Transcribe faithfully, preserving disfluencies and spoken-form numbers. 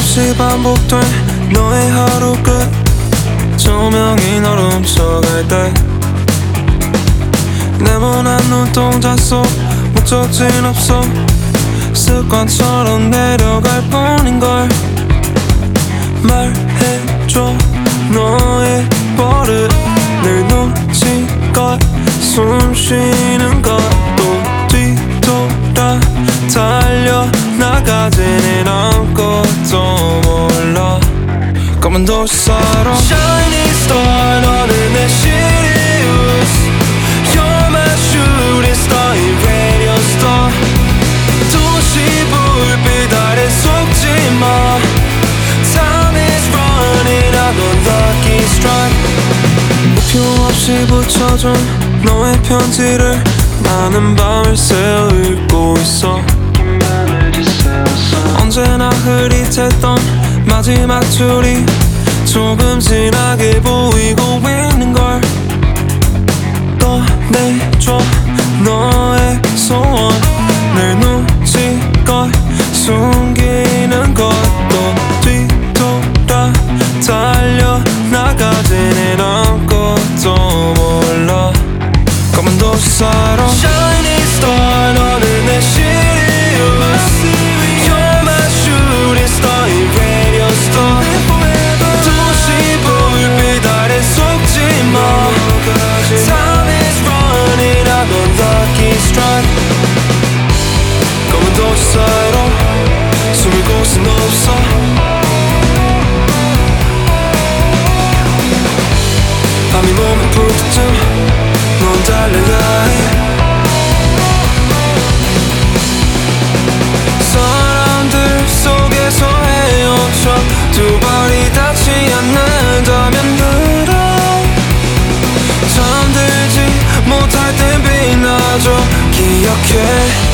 끊임없이 반복된 너의 하루 끝 조명이 너를 훔쳐갈 때 네모난 눈동자 속 목적진 없어 습관처럼 내려갈 뿐인걸 말해줘 너의 버릇 늘 눈치껏 숨 쉬는 것도 뒤돌아 달려나가지는 아무것도 몰라 검은 도시사로 Shining star 너는 내 Sirius You're my shooting star 이 radio star 도시 불빛 아래 속지마 Time is running out on lucky strike 목표 없이 붙여준 너의 편지를 나는 밤을 새워 읽고 있어 언제나 흐릿했던 마지막 줄이 조금 진하게 보이고 있는걸 꺼내줘 너의 소원 늘 눈치껏 숨기는 것도 뒤돌아 달려나가지는 아무것도 몰라 검은 도시사로 Shining star 너는 내 Sirius You're my shooting star 이 radio star 도시 불빛 아래 속지마 Time is running out on lucky strike 검은 도시사로 숨을 곳은 없어 밤이 몸에 불 때쯤 넌 달려가 해 사람들 속에서 헤엄쳐 두 발이 닿지 않는다면 늘어 잠들지 못할 땐 빛나줘 기억해